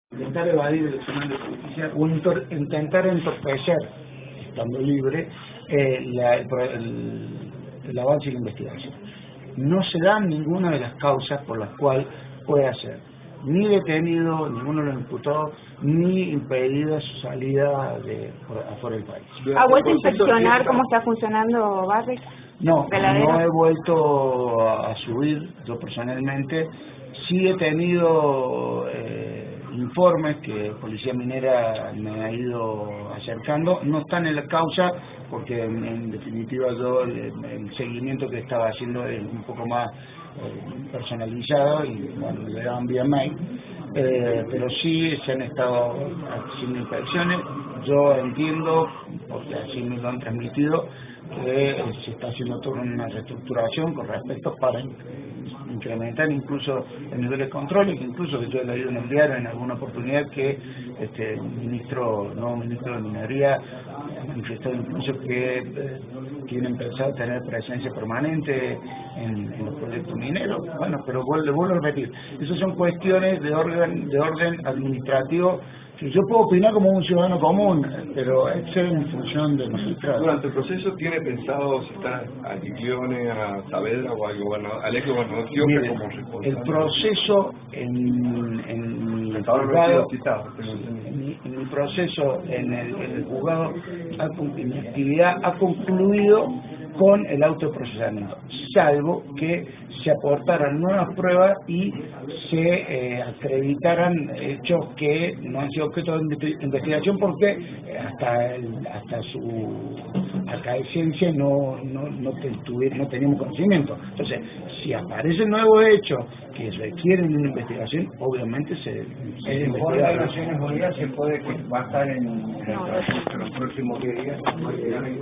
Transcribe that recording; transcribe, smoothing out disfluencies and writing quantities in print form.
Intentar evadir el Tribunal de Justicia o intentar entorpecer, estando libre, el avance de la investigación. No se dan ninguna de las causas por las cuales pueda ser ni detenido, ninguno de los imputados, ni impedida su salida afuera del país. ¿Ha vuelto a inspeccionar cómo está funcionando Barrick? No, no he vuelto a subir yo personalmente. Sí he tenido informes que Policía Minera me ha ido acercando. No están en la causa porque en definitiva yo el seguimiento que estaba haciendo es un poco más personalizado y bueno, le daban vía mail. Pero sí se han estado haciendo inspecciones. Yo entiendo, porque así me lo han transmitido, que se está haciendo toda una reestructuración con respecto para incrementar incluso el nivel de control, y que incluso que yo he leído en el diario en alguna oportunidad que el nuevo ministro de Minería ha manifestado incluso que tienen pensado tener presencia permanente en los proyectos mineros. Bueno, pero le vuelvo a repetir, esas son cuestiones de orden administrativo que yo puedo opinar como un ciudadano común, pero es en función del magistrado. Durante el proceso, ¿tiene pensado citar a Giglione, a Saavedra o al ex gobernador Chiocca como responsable? El proceso en mi proceso en el juzgado, mi actividad ha concluido con el auto de procesamiento, salvo que se aportaran nuevas pruebas y se acreditaran hechos que no han sido objeto de investigación porque hasta su acaescencia no teníamos conocimiento. Entonces, si aparecen nuevos hechos que requieren una investigación, obviamente se informe de Naciones Unidas se puede que va a estar en los próximos días.